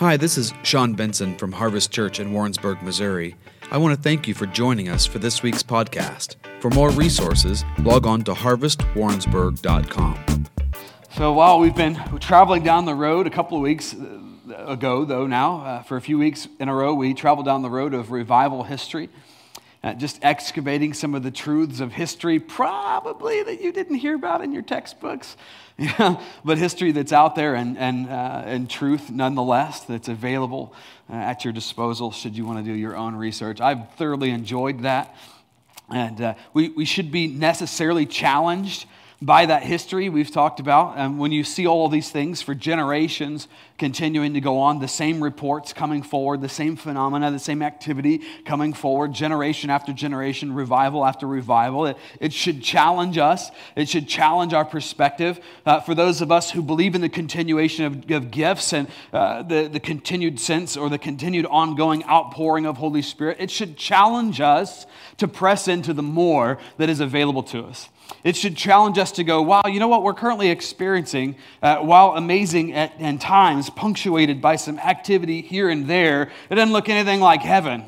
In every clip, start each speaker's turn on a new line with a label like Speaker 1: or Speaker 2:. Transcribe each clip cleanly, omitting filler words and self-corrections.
Speaker 1: Hi, this is Sean Benson from Harvest Church in Warrensburg, Missouri. I want to thank you for joining us for this week's podcast. For more resources, log on to harvestwarrensburg.com.
Speaker 2: So while we've been traveling down the road a couple of weeks ago, though now, for a few weeks in a row, we traveled down the road of revival history, just excavating some of the truths of history, probably that you didn't hear about in your textbooks, but history that's out there and truth nonetheless that's available at your disposal should you want to do your own research. I've thoroughly enjoyed that, and we should be necessarily challenged by that history we've talked about. When you see all of these things for generations continuing to go on, the same reports coming forward, the same phenomena, the same activity coming forward, generation after generation, revival after revival, it should challenge us. It should challenge our perspective. For those of us who believe in the continuation of gifts and the continued sense or the continued ongoing outpouring of Holy Spirit, it should challenge us to press into the more that is available to us. It should challenge us to go, wow, you know what we're currently experiencing, while amazing at times, punctuated by some activity here and there, it doesn't look anything like heaven.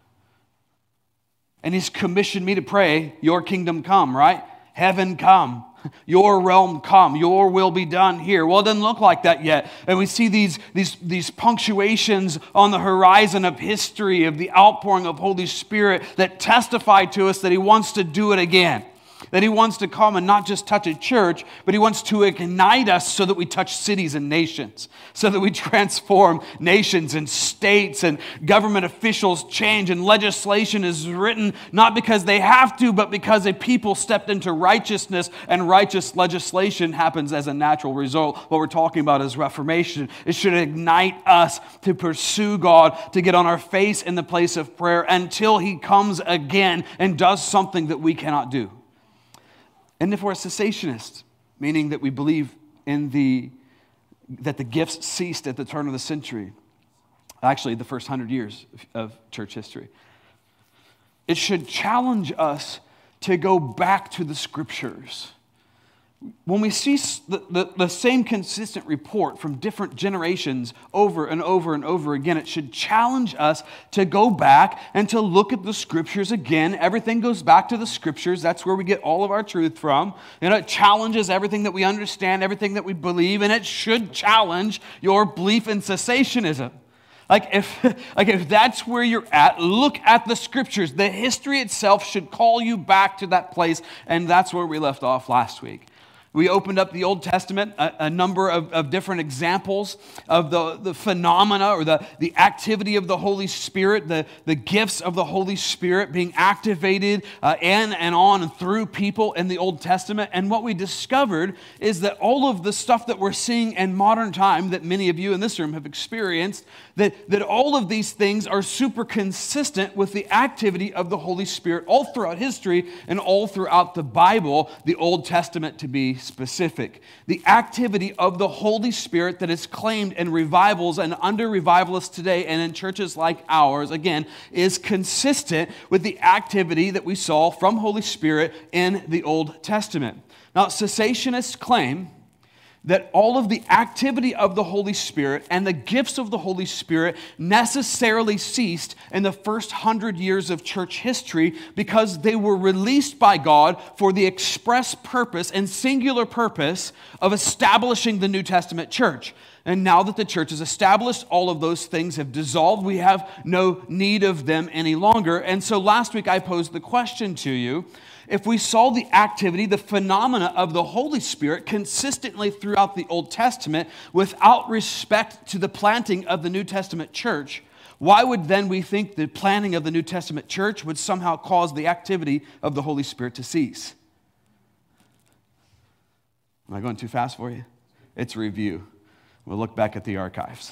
Speaker 2: And He's commissioned me to pray, your kingdom come, right? Heaven come. Your realm come, your will be done here. Well, it doesn't look like that yet. And we see these punctuations on the horizon of history, of the outpouring of Holy Spirit that testify to us that He wants to do it again. That He wants to come and not just touch a church, but He wants to ignite us so that we touch cities and nations, so that we transform nations and states and government officials change and legislation is written not because they have to, but because a people stepped into righteousness and righteous legislation happens as a natural result. What we're talking about is reformation. It should ignite us to pursue God, to get on our face in the place of prayer until He comes again and does something that we cannot do. And if we're a cessationist, meaning that we believe that the gifts ceased at the turn of the century, actually the first 100 years of church history, it should challenge us to go back to the Scriptures. When we see the same consistent report from different generations over and over and over again, it should challenge us to go back and to look at the Scriptures again. Everything goes back to the Scriptures. That's where we get all of our truth from. It challenges everything that we understand, everything that we believe, and it should challenge your belief in cessationism. If that's where you're at, look at the Scriptures. The history itself should call you back to that place, and that's where we left off last week. We opened up the Old Testament, a number of different examples of the phenomena or the activity of the Holy Spirit, the gifts of the Holy Spirit being activated in and on and through people in the Old Testament. And what we discovered is that all of the stuff that we're seeing in modern time that many of you in this room have experienced, that all of these things are super consistent with the activity of the Holy Spirit all throughout history and all throughout the Bible, the Old Testament to be specific. The activity of the Holy Spirit that is claimed in revivals and under revivalists today and in churches like ours, again, is consistent with the activity that we saw from Holy Spirit in the Old Testament. Now, cessationists claim that all of the activity of the Holy Spirit and the gifts of the Holy Spirit necessarily ceased in the first 100 years of church history because they were released by God for the express purpose and singular purpose of establishing the New Testament church. And now that the church is established, all of those things have dissolved. We have no need of them any longer. And so last week I posed the question to you, if we saw the activity, the phenomena of the Holy Spirit consistently throughout the Old Testament without respect to the planting of the New Testament church, why would then we think the planting of the New Testament church would somehow cause the activity of the Holy Spirit to cease? Am I going too fast for you? It's a review. We'll look back at the archives.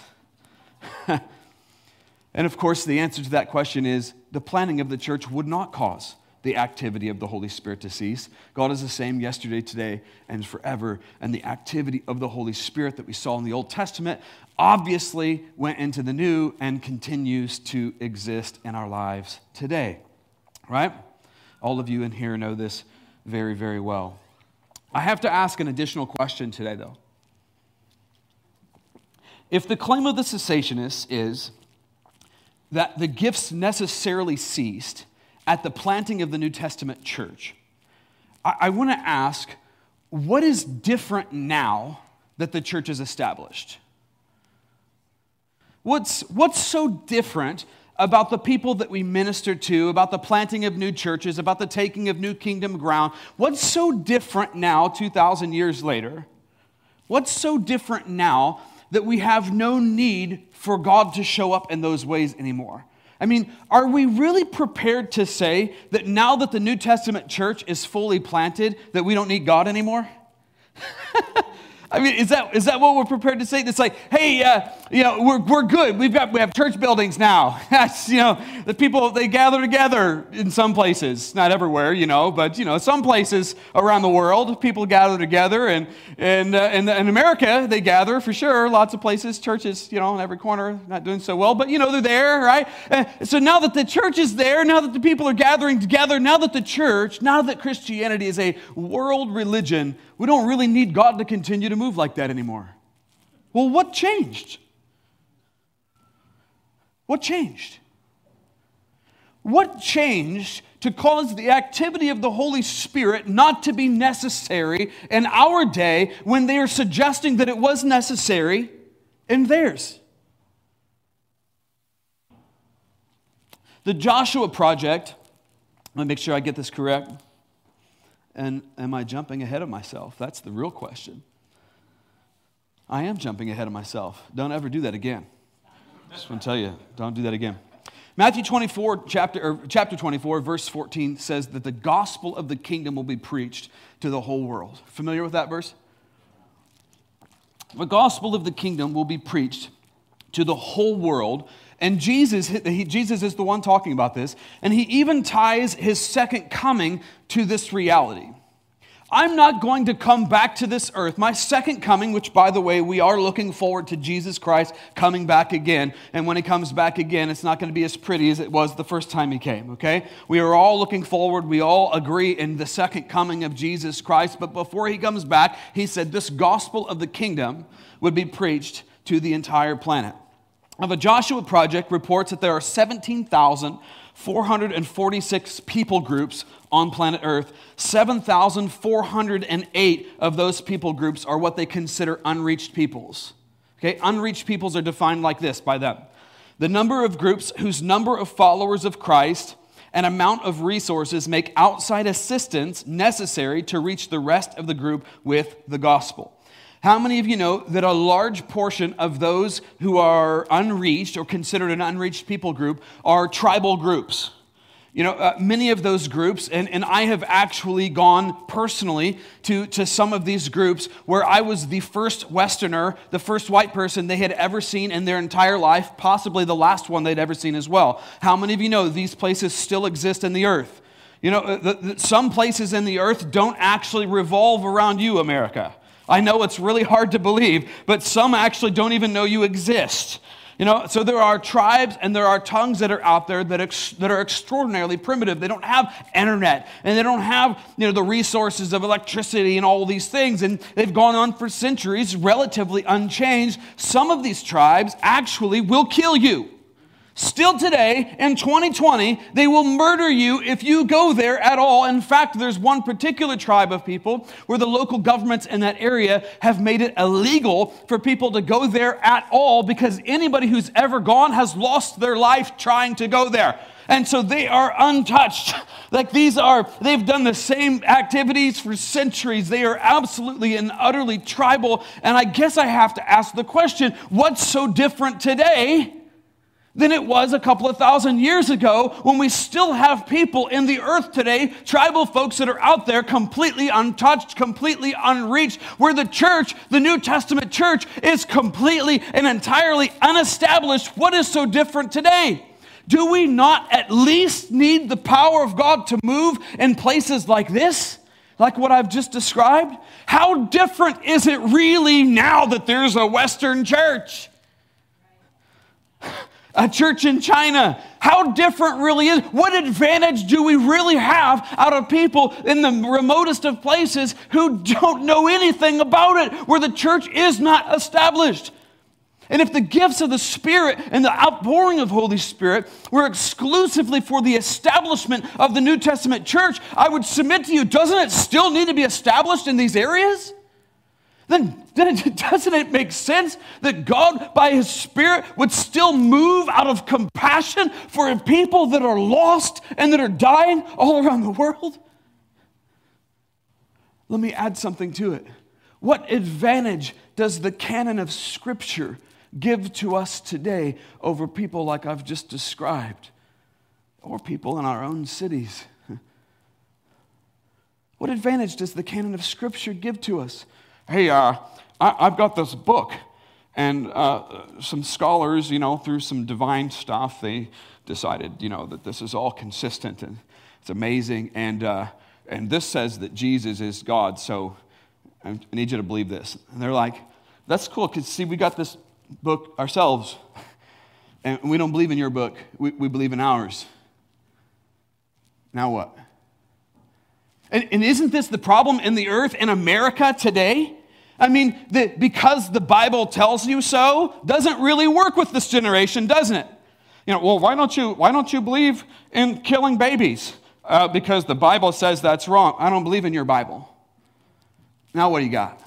Speaker 2: And of course, the answer to that question is the planting of the church would not cause the activity of the Holy Spirit to cease. God is the same yesterday, today, and forever. And the activity of the Holy Spirit that we saw in the Old Testament obviously went into the New and continues to exist in our lives today. Right? All of you in here know this very, very well. I have to ask an additional question today, though. If the claim of the cessationists is that the gifts necessarily ceased at the planting of the New Testament church, I want to ask, what is different now that the church is established? What's so different about the people that we minister to, about the planting of new churches, about the taking of new kingdom ground? What's so different now, 2,000 years later? What's so different now that we have no need for God to show up in those ways anymore? I mean, are we really prepared to say that now that the New Testament church is fully planted, that we don't need God anymore? I mean, is that what we're prepared to say? It's like, hey, we're good. We have church buildings now. That's, the people, they gather together in some places, not everywhere, but some places around the world, people gather together, and in America they gather for sure. Lots of places, churches, in every corner, not doing so well, but they're there, right? So now that the church is there, now that the people are gathering together, now that Christianity is a world religion, we don't really need God to continue to move like that anymore. Well, what changed? What changed? What changed to cause the activity of the Holy Spirit not to be necessary in our day when they are suggesting that it was necessary in theirs? The Joshua Project, let me make sure I get this correct. And am I jumping ahead of myself? That's the real question. I am jumping ahead of myself. Don't ever do that again. Just want to tell you, don't do that again. Matthew 24, chapter 24, verse 14 says that the gospel of the kingdom will be preached to the whole world. Familiar with that verse? The gospel of the kingdom will be preached to the whole world. And Jesus is the one talking about this, and he even ties his second coming to this reality. I'm not going to come back to this earth. My second coming, which, by the way, we are looking forward to Jesus Christ coming back again. And when he comes back again, it's not going to be as pretty as it was the first time he came, okay? We are all looking forward. We all agree in the second coming of Jesus Christ. But before he comes back, he said this gospel of the kingdom would be preached to the entire planet. Now, the Joshua Project reports that there are 17,446 people groups on planet Earth. 7,408 of those people groups are what they consider unreached peoples. Okay, unreached peoples are defined like this by them: the number of groups whose number of followers of Christ and amount of resources make outside assistance necessary to reach the rest of the group with the gospel. How many of you know that a large portion of those who are unreached or considered an unreached people group are tribal groups? Many of those groups, and I have actually gone personally to some of these groups where I was the first Westerner, the first white person they had ever seen in their entire life, possibly the last one they'd ever seen as well. How many of you know these places still exist in the earth? Some places in the earth don't actually revolve around you, America. I know it's really hard to believe, but some actually don't even know you exist. So there are tribes and there are tongues that are out there that are extraordinarily primitive. They don't have internet and they don't have the resources of electricity and all these things, and they've gone on for centuries relatively unchanged. Some of these tribes actually will kill you. Still today, in 2020, they will murder you if you go there at all. In fact, there's one particular tribe of people where the local governments in that area have made it illegal for people to go there at all because anybody who's ever gone has lost their life trying to go there. And so they are untouched. They've done the same activities for centuries. They are absolutely and utterly tribal. And I guess I have to ask the question, what's so different today than it was a couple of thousand years ago when we still have people in the earth today, tribal folks that are out there completely untouched, completely unreached, where the church, the New Testament church, is completely and entirely unestablished? What is so different today? Do we not at least need the power of God to move in places like this? Like what I've just described? How different is it really now that there's a Western church? A church in China. How different really is? What advantage do we really have out of people in the remotest of places who don't know anything about it, where the church is not established? And if the gifts of the Spirit and the outpouring of Holy Spirit were exclusively for the establishment of the New Testament church, I would submit to you, doesn't it still need to be established in these areas? Then doesn't it make sense that God, by His Spirit, would still move out of compassion for people that are lost and that are dying all around the world? Let me add something to it. What advantage does the canon of Scripture give to us today over people like I've just described, or people in our own cities? What advantage does the canon of Scripture give to us? Hey, I've got this book, and some scholars, through some divine stuff, they decided, that this is all consistent, and it's amazing, and this says that Jesus is God, so I need you to believe this. And they're like, that's cool, because see, we got this book ourselves, and we don't believe in your book, we believe in ours. Now what? And isn't this the problem in the earth, in America today? I mean, because the Bible tells you so, doesn't really work with this generation, doesn't it? Well, why don't you believe in killing babies? Because the Bible says that's wrong. I don't believe in your Bible. Now what do you got?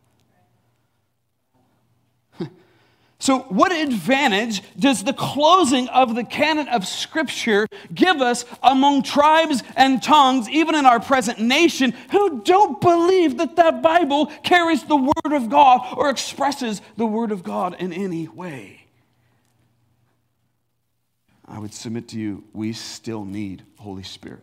Speaker 2: So what advantage does the closing of the canon of Scripture give us among tribes and tongues, even in our present nation, who don't believe that that Bible carries the Word of God or expresses the Word of God in any way? I would submit to you, we still need Holy Spirit.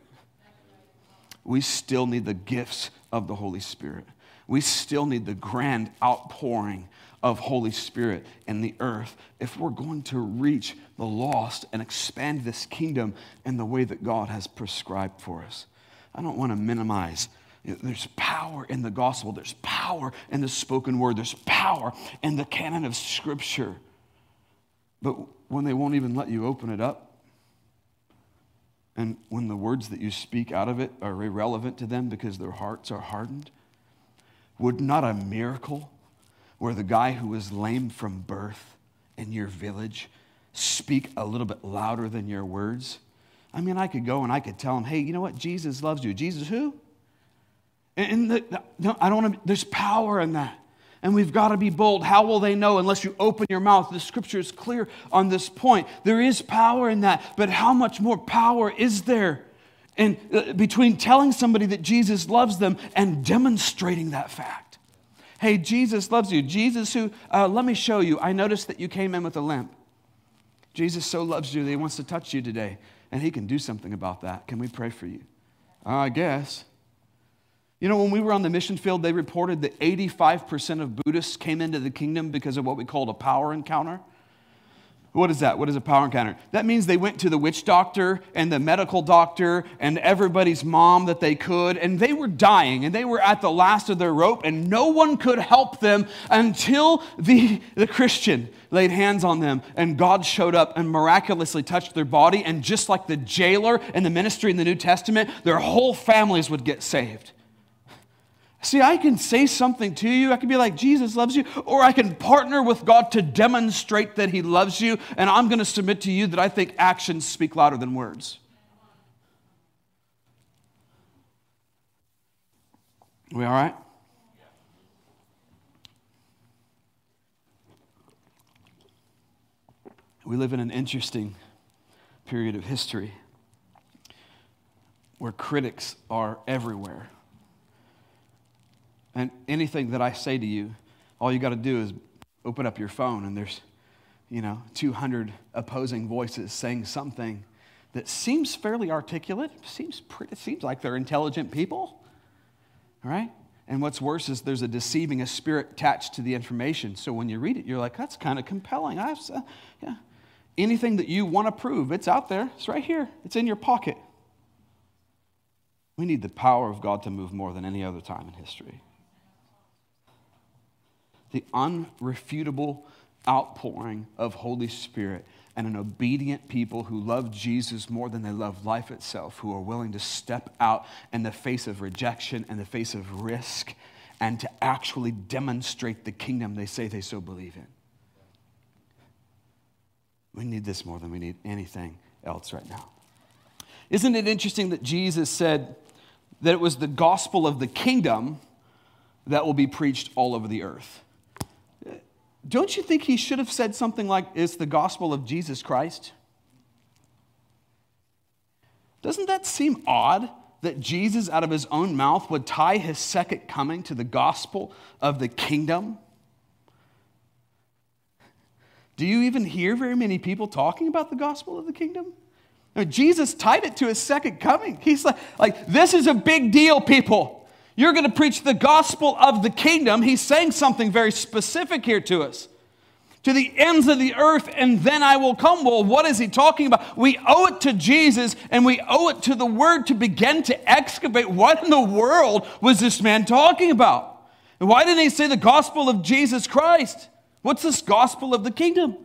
Speaker 2: We still need the gifts of the Holy Spirit. We still need the grand outpouring of Holy Spirit in the earth if we're going to reach the lost and expand this kingdom in the way that God has prescribed for us. I don't want to minimize. There's power in the gospel. There's power in the spoken word. There's power in the canon of Scripture. But when they won't even let you open it up, and when the words that you speak out of it are irrelevant to them because their hearts are hardened, would not a miracle where the guy who was lame from birth in your village speak a little bit louder than your words? I mean, I could go and I could tell him, hey, you know what? Jesus loves you. Jesus who? No, I don't want to. There's power in that. And we've got to be bold. How will they know unless you open your mouth? The Scripture is clear on this point. There is power in that. But how much more power is there in between telling somebody that Jesus loves them and demonstrating that fact? Hey, Jesus loves you. Jesus who, let me show you. I noticed that you came in with a limp. Jesus so loves you that He wants to touch you today. And He can do something about that. Can we pray for you? I guess. When we were on the mission field, they reported that 85% of Buddhists came into the kingdom because of what we called a power encounter. What is that? What is a power encounter? That means they went to the witch doctor and the medical doctor and everybody's mom that they could, and they were dying, and they were at the last of their rope, and no one could help them until the Christian laid hands on them, and God showed up and miraculously touched their body, and just like the jailer in the ministry in the New Testament, their whole families would get saved. See, I can say something to you. I can be like, Jesus loves you. Or I can partner with God to demonstrate that He loves you. And I'm going to submit to you that I think actions speak louder than words. We all right? We live in an interesting period of history where critics are everywhere. And anything that I say to you, all you got to do is open up your phone and there's, 200 opposing voices saying something that seems fairly articulate, seems like they're intelligent people, right? And what's worse is there's a spirit attached to the information. So when you read it, you're like, that's kind of compelling. Yeah. Anything that you want to prove, it's out there. It's right here. It's in your pocket. We need the power of God to move more than any other time in history. The unrefutable outpouring of Holy Spirit and an obedient people who love Jesus more than they love life itself, who are willing to step out in the face of rejection and the face of risk and to actually demonstrate the kingdom they say they so believe in. We need this more than we need anything else right now. Isn't it interesting that Jesus said that it was the gospel of the kingdom that will be preached all over the earth? Don't you think he should have said something like, it's the gospel of Jesus Christ? Doesn't that seem odd that Jesus out of his own mouth would tie his second coming to the gospel of the kingdom? Do you even hear very many people talking about the gospel of the kingdom? Jesus tied it to his second coming. He's like, this is a big deal, people. You're going to preach the gospel of the kingdom. He's saying something very specific here to us. To the ends of the earth, and then I will come. Well, what is he talking about? We owe it to Jesus, and we owe it to the word to begin to excavate what in the world was this man talking about? And why didn't he say the gospel of Jesus Christ? What's this gospel of the kingdom?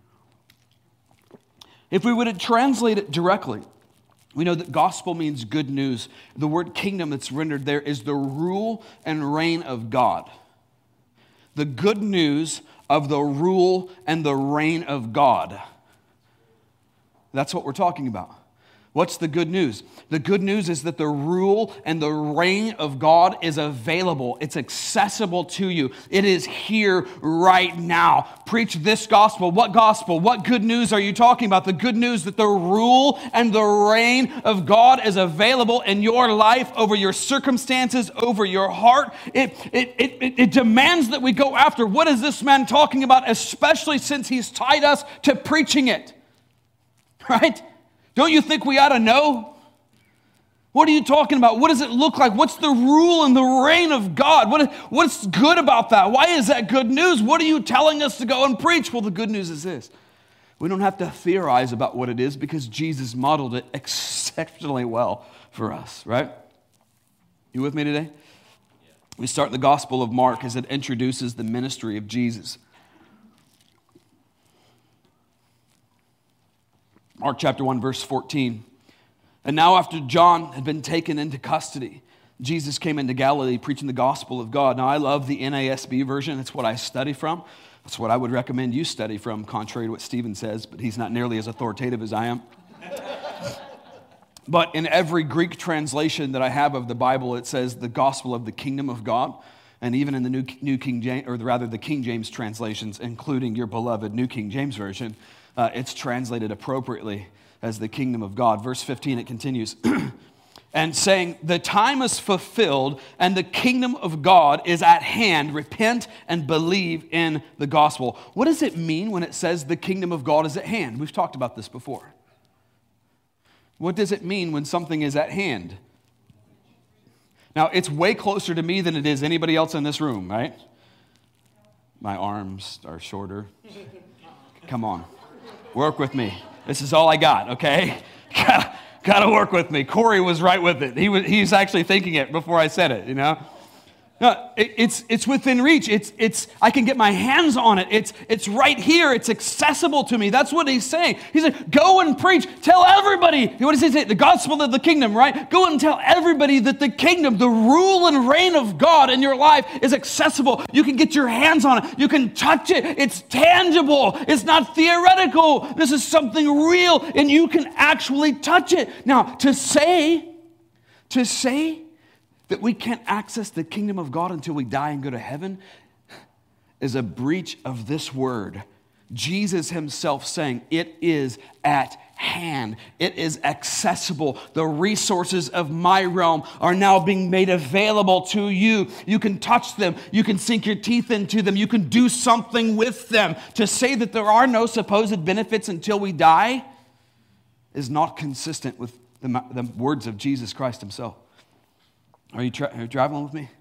Speaker 2: If we were to translate it directly, we know that gospel means good news. The word kingdom that's rendered there is the rule and reign of God. The good news of the rule and the reign of God. That's what we're talking about. What's the good news? The good news is that the rule and the reign of God is available. It's accessible to you. It is here right now. Preach this gospel. What gospel? What good news are you talking about? The good news that the rule and the reign of God is available in your life, over your circumstances, over your heart. It demands that we go after. What is this man talking about? Especially since he's tied us to preaching it. Right? Don't you think we ought to know? What are you talking about? What does it look like? What's the rule and the reign of God? What's good about that? Why is that good news? What are you telling us to go and preach? Well, the good news is this. We don't have to theorize about what it is because Jesus modeled it exceptionally well for us, right? You with me today? We start the Gospel of Mark as it introduces the ministry of Jesus. Mark chapter 1, verse 14. And now after John had been taken into custody, Jesus came into Galilee preaching the gospel of God. Now I love the NASB version. It's what I study from. That's what I would recommend you study from, contrary to what Stephen says, but he's not nearly as authoritative as I am. But in every Greek translation that I have of the Bible, it says the gospel of the kingdom of God. And even in the New King James, or rather the King James translations, including your beloved New King James Version, it's translated appropriately as the kingdom of God. Verse 15, it continues. And saying, the time is fulfilled and the kingdom of God is at hand. Repent and believe in the gospel. What does it mean when it says the kingdom of God is at hand? We've talked about this before. What does it mean when something is at hand? Now, it's way closer to me than it is anybody else in this room, right? My arms are shorter. Come on. Work with me. This is all I got, okay? Got to work with me. Corey was right with it. He's actually thinking it before I said it, you know? No, it's within reach. I can get my hands on it. It's right here. It's accessible to me. That's what he's saying. He said, go and preach. Tell everybody. What does he say? The gospel of the kingdom, right? Go and tell everybody that the kingdom, the rule and reign of God in your life is accessible. You can get your hands on it. You can touch it. It's tangible. It's not theoretical. This is something real, and you can actually touch it. Now, to say that we can't access the kingdom of God until we die and go to heaven is a breach of this word. Jesus himself saying, it is at hand. It is accessible. The resources of my realm are now being made available to you. You can touch them. You can sink your teeth into them. You can do something with them. To say that there are no supposed benefits until we die is not consistent with the words of Jesus Christ himself. Are you traveling with me?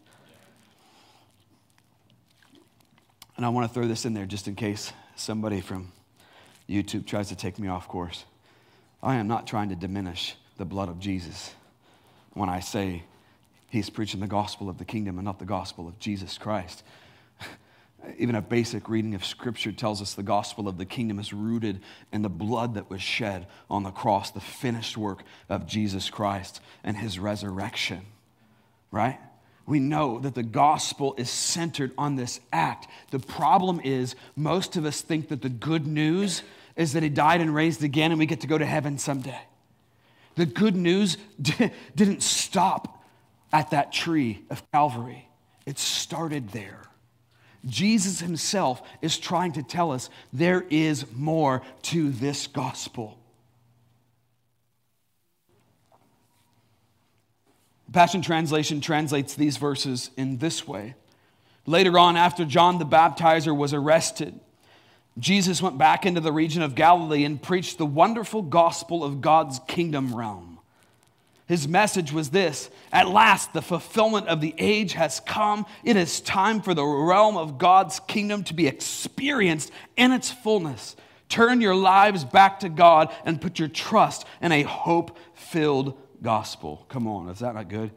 Speaker 2: And I want to throw this in there just in case somebody from YouTube tries to take me off course. I am not trying to diminish the blood of Jesus when I say he's preaching the gospel of the kingdom and not the gospel of Jesus Christ. Even a basic reading of Scripture tells us the gospel of the kingdom is rooted in the blood that was shed on the cross, the finished work of Jesus Christ and his resurrection, right? We know that the gospel is centered on this act. The problem is most of us think that the good news is that he died and raised again, and we get to go to heaven someday. The good news didn't stop at that tree of Calvary. It started there. Jesus himself is trying to tell us there is more to this gospel. Passion Translation translates these verses in this way. Later on, after John the Baptizer was arrested, Jesus went back into the region of Galilee and preached the wonderful gospel of God's kingdom realm. His message was this: at last the fulfillment of the age has come. It is time for the realm of God's kingdom to be experienced in its fullness. Turn your lives back to God and put your trust in a hope-filled gospel. Come on, is that not good?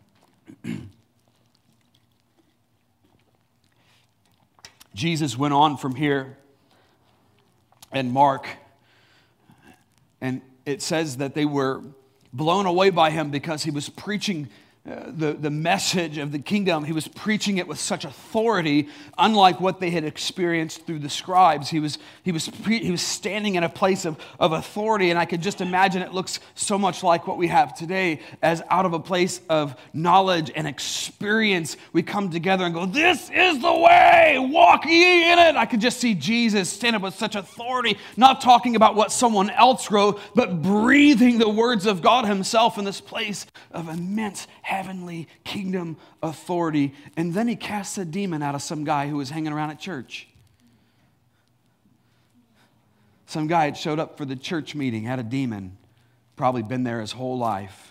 Speaker 2: Jesus went on from here, and Mark, and it says that they were blown away by him because he was preaching the message of the kingdom. He was preaching it with such authority, unlike what they had experienced through the scribes. He was standing in a place of authority, and I could just imagine it looks so much like what we have today, as out of a place of knowledge and experience, we come together and go, this is the way, walk ye in it. I could just see Jesus stand up with such authority, not talking about what someone else wrote, but breathing the words of God himself in this place of immense heavenly kingdom authority. And then he casts a demon out of some guy who was hanging around at church. Some guy had showed up for the church meeting, had a demon, probably been there his whole life.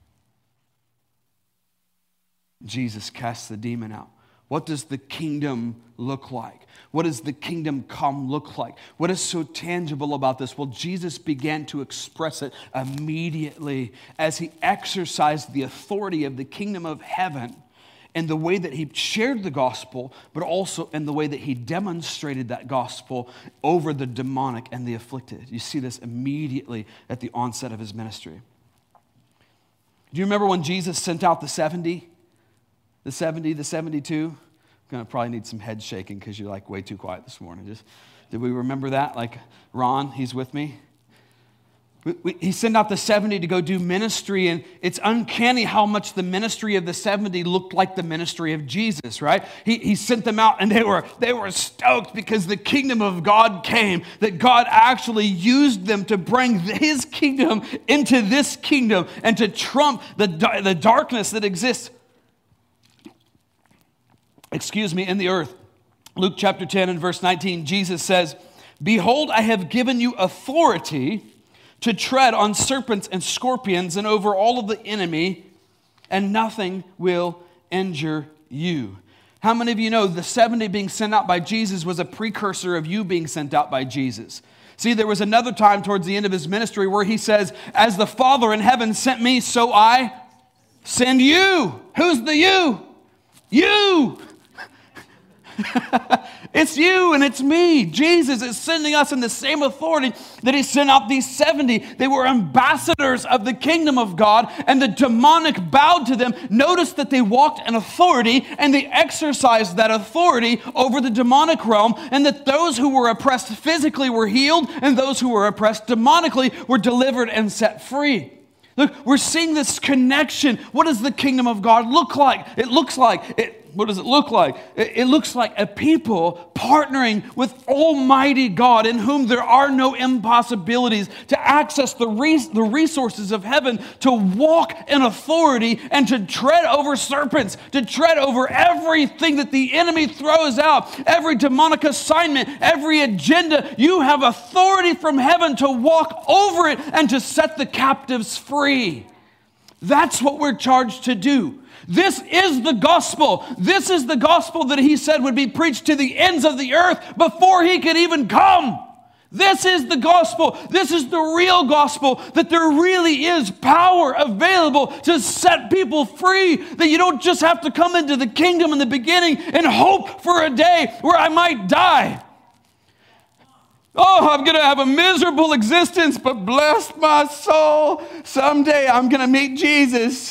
Speaker 2: Jesus casts the demon out. What does the kingdom look like? What does the kingdom come look like? What is so tangible about this? Well, Jesus began to express it immediately as he exercised the authority of the kingdom of heaven in the way that he shared the gospel, but also in the way that he demonstrated that gospel over the demonic and the afflicted. You see this immediately at the onset of his ministry. Do you remember when Jesus sent out the 70? The 70, the 72? I'm going to probably need some head shaking because you're like way too quiet this morning. Did we remember that? Like Ron, he's with me. He sent out the 70 to go do ministry, and it's uncanny how much the ministry of the 70 looked like the ministry of Jesus, right? He sent them out, and they were stoked because the kingdom of God came, that God actually used them to bring his kingdom into this kingdom and to trump the darkness that exists in the earth. Luke chapter 10 and verse 19, Jesus says, "Behold, I have given you authority to tread on serpents and scorpions and over all of the enemy, and nothing will injure you." How many of you know the 70 being sent out by Jesus was a precursor of you being sent out by Jesus? See, there was another time towards the end of his ministry where he says, "As the Father in heaven sent me, so I send you." Who's the you? You! It's you and it's me. Jesus is sending us in the same authority that he sent out these 70. They were ambassadors of the kingdom of God, and the demonic bowed to them. Notice that they walked in authority, and they exercised that authority over the demonic realm, and that those who were oppressed physically were healed, and those who were oppressed demonically were delivered and set free. Look, we're seeing this connection. What does the kingdom of God look like? What does it look like? It looks like a people partnering with Almighty God, in whom there are no impossibilities, to access the resources of heaven, to walk in authority and to tread over serpents, to tread over everything that the enemy throws out, every demonic assignment, every agenda. You have authority from heaven to walk over it and to set the captives free. That's what we're charged to do. This is the gospel. This is the gospel that he said would be preached to the ends of the earth before he could even come. This is the gospel. This is the real gospel, that there really is power available to set people free, that you don't just have to come into the kingdom in the beginning and hope for a day where I might die. Oh, I'm going to have a miserable existence, but bless my soul, someday I'm going to meet Jesus.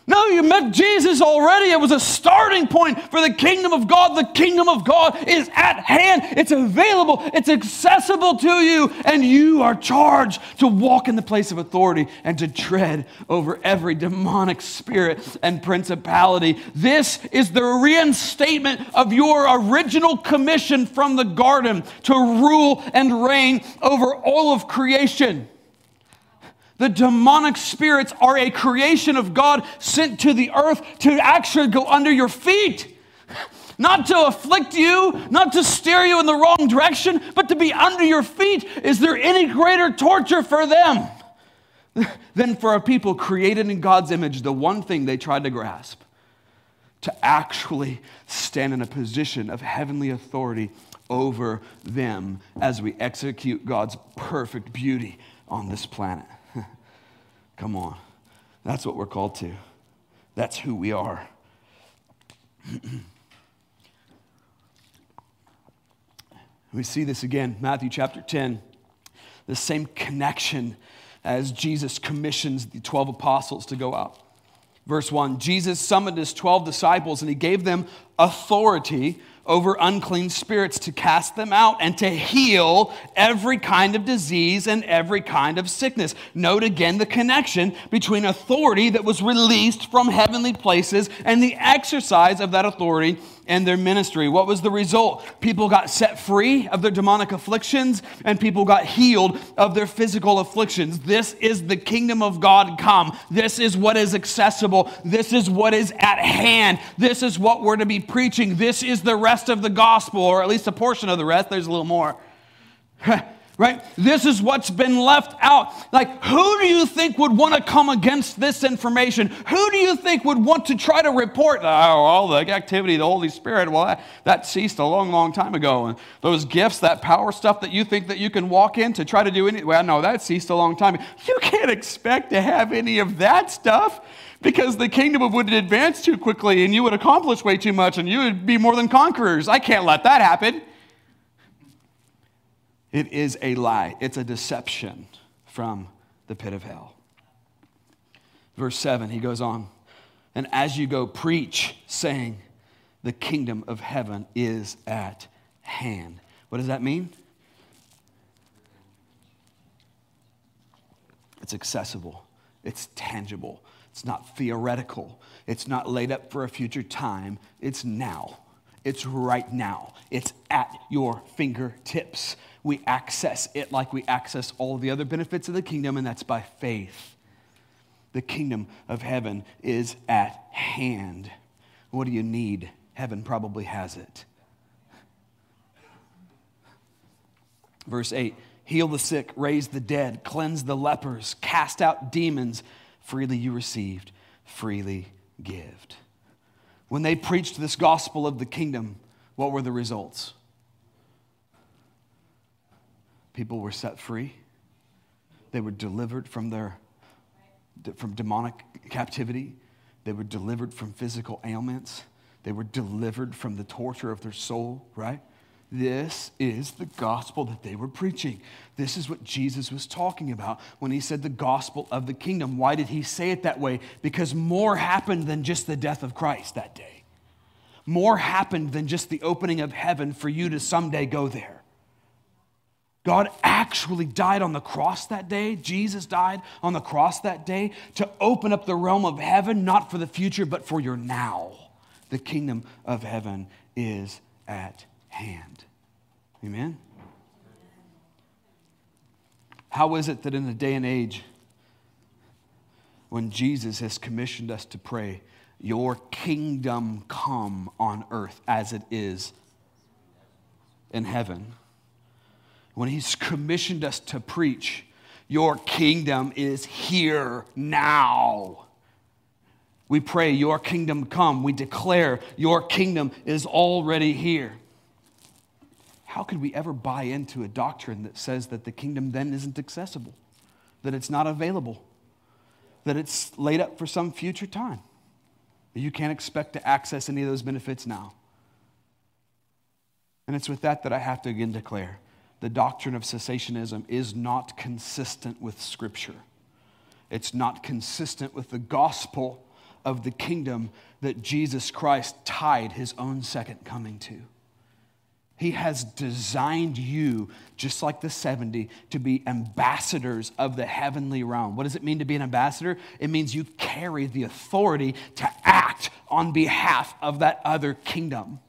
Speaker 2: No, you met Jesus already. It was a starting point for the kingdom of God. The kingdom of God is at hand. It's available. It's accessible to you. And you are charged to walk in the place of authority and to tread over every demonic spirit and principality. This is the reinstatement of your original commission from the garden to rule and reign over all of creation. The demonic spirits are a creation of God sent to the earth to actually go under your feet. Not to afflict you, not to steer you in the wrong direction, but to be under your feet. Is there any greater torture for them than for a people created in God's image, the one thing they tried to grasp? To actually stand in a position of heavenly authority over them as we execute God's perfect beauty on this planet. Come on. That's what we're called to. That's who we are. We see this again, Matthew chapter 10. The same connection as Jesus commissions the 12 apostles to go out. Verse 1, Jesus summoned his 12 disciples and he gave them authority over unclean spirits to cast them out and to heal every kind of disease and every kind of sickness. Note again the connection between authority that was released from heavenly places and the exercise of that authority and their ministry. What was the result? People got set free of their demonic afflictions and people got healed of their physical afflictions. This is the kingdom of God come. This is what is accessible. This is what is at hand. This is what we're to be preaching. This is the rest of the gospel, or at least a portion of the rest. There's a little more. Right? This is what's been left out. Like, who do you think would want to come against this information? Who do you think would want to try to report, all the activity of the Holy Spirit? Well, that ceased a long, long time ago. And those gifts, that power stuff that you think that you can walk in to try to do anything, well, no, that ceased a long time ago. You can't expect to have any of that stuff because the kingdom would advance too quickly and you would accomplish way too much and you would be more than conquerors. I can't let that happen. It is a lie. It's a deception from the pit of hell. Verse 7, he goes on, and as you go, preach, saying, the kingdom of heaven is at hand. What does that mean? It's accessible. It's tangible. It's not theoretical. It's not laid up for a future time. It's now. It's right now. It's at your fingertips. We access it like we access all the other benefits of the kingdom, and that's by faith. The kingdom of heaven is at hand. What do you need? Heaven probably has it. Verse 8, heal the sick, raise the dead, cleanse the lepers, cast out demons. Freely you received, freely give. When they preached this gospel of the kingdom, what were the results? People were set free. They were delivered from demonic captivity. They were delivered from physical ailments. They were delivered from the torture of their soul, right? This is the gospel that they were preaching. This is what Jesus was talking about when he said the gospel of the kingdom. Why did he say it that way? Because more happened than just the death of Christ that day. More happened than just the opening of heaven for you to someday go there. God actually died on the cross that day. Jesus died on the cross that day to open up the realm of heaven, not for the future, but for your now. The kingdom of heaven is at hand. Amen? How is it that in a day and age when Jesus has commissioned us to pray, your kingdom come on earth as it is in heaven, when he's commissioned us to preach, your kingdom is here now. We pray, your kingdom come. We declare, your kingdom is already here. How could we ever buy into a doctrine that says that the kingdom then isn't accessible, that it's not available, that it's laid up for some future time, that you can't expect to access any of those benefits now? And it's with that I have to again declare, the doctrine of cessationism is not consistent with Scripture. It's not consistent with the gospel of the kingdom that Jesus Christ tied his own second coming to. He has designed you, just like the 70, to be ambassadors of the heavenly realm. What does it mean to be an ambassador? It means you carry the authority to act on behalf of that other kingdom.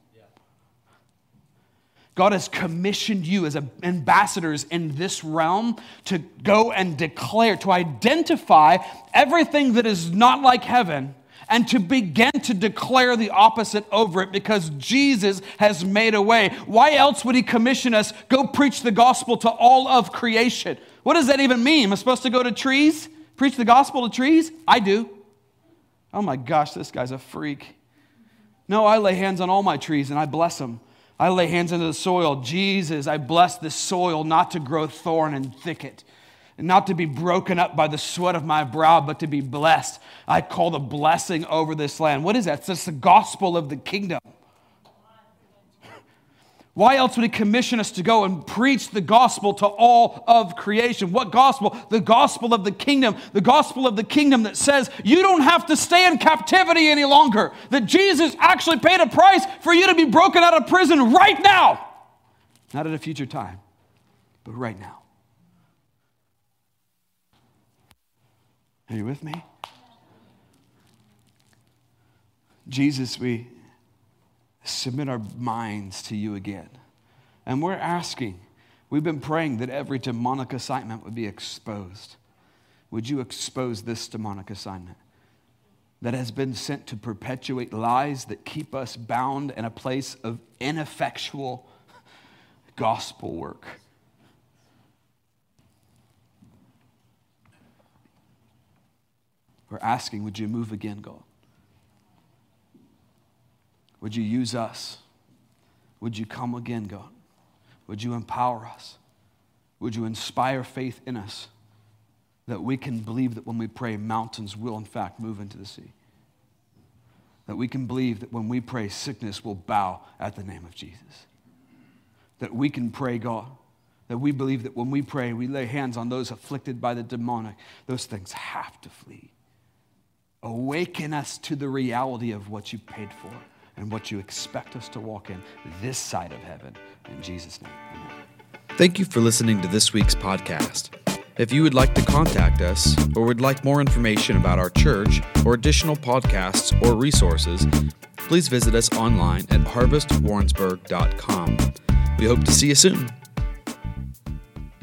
Speaker 2: God has commissioned you as ambassadors in this realm to go and declare, to identify everything that is not like heaven, and to begin to declare the opposite over it, because Jesus has made a way. Why else would he commission us, go preach the gospel to all of creation? What does that even mean? Am I supposed to go to trees? Preach the gospel to trees? I do. Oh my gosh, this guy's a freak. No, I lay hands on all my trees and I bless them. I lay hands into the soil. Jesus, I bless this soil not to grow thorn and thicket, and not to be broken up by the sweat of my brow, but to be blessed. I call the blessing over this land. What is that? It's just the gospel of the kingdom. Why else would he commission us to go and preach the gospel to all of creation? What gospel? The gospel of the kingdom. The gospel of the kingdom that says you don't have to stay in captivity any longer. That Jesus actually paid a price for you to be broken out of prison right now. Not at a future time, but right now. Are you with me? Jesus, we submit our minds to you again. And we're asking, we've been praying that every demonic assignment would be exposed. Would you expose this demonic assignment that has been sent to perpetuate lies that keep us bound in a place of ineffectual gospel work? We're asking, would you move again, God? Would you use us? Would you come again, God? Would you empower us? Would you inspire faith in us that we can believe that when we pray, mountains will in fact move into the sea? That we can believe that when we pray, sickness will bow at the name of Jesus? That we can pray, God, that we believe that when we pray, we lay hands on those afflicted by the demonic, those things have to flee. Awaken us to the reality of what you paid for and what you expect us to walk in this side of heaven. In Jesus' name, amen.
Speaker 1: Thank you for listening to this week's podcast. If you would like to contact us or would like more information about our church or additional podcasts or resources, please visit us online at harvestwarrensburg.com. We hope to see you soon.